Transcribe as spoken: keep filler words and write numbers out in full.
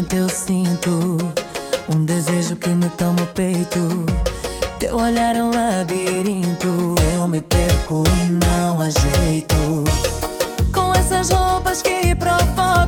repente eu sinto um desejo que me toma o peito. Teu olhar é um labirinto, eu me perco e não há jeito. Com essas roupas que provocam